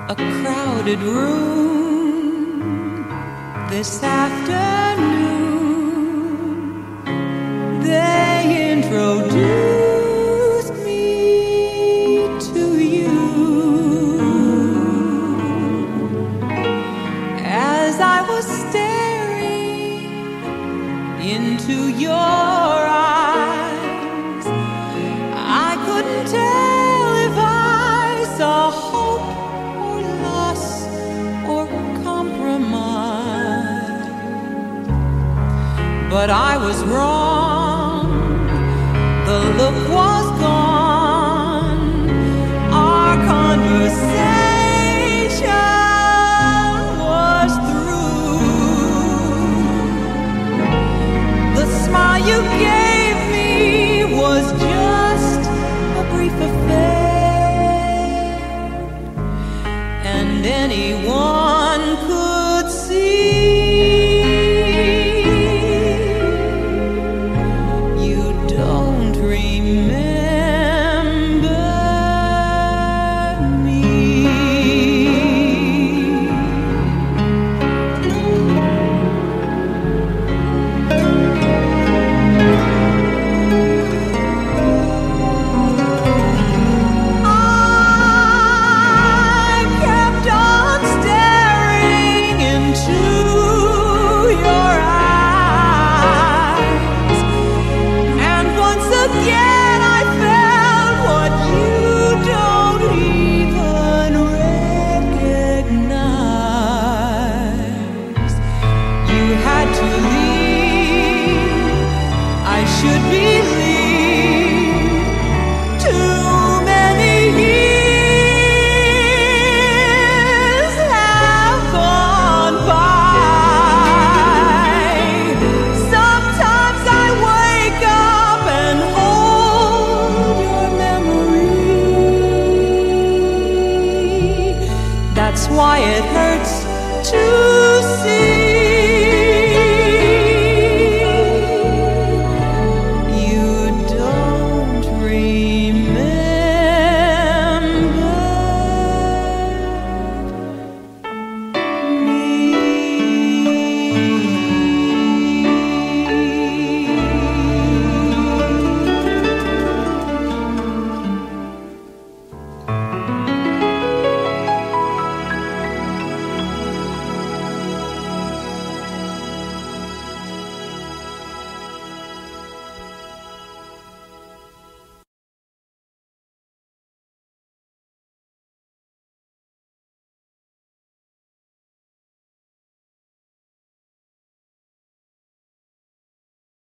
a crowded room this afternoon. They introduced me to you. As I was staring into your eyes, I couldn't tell if I saw hope or loss or compromise. But I was wrong, the look was gone, our conversation was through. The smile you gave me was just a brief affair, and anyone could see you don't remember me. I kept on staring into your eyes, and once again I felt what you don't even recognize. You had to leave, I should believe. Too many years have gone by. Sometimes I wake up and hold your memory. That's why it hurts to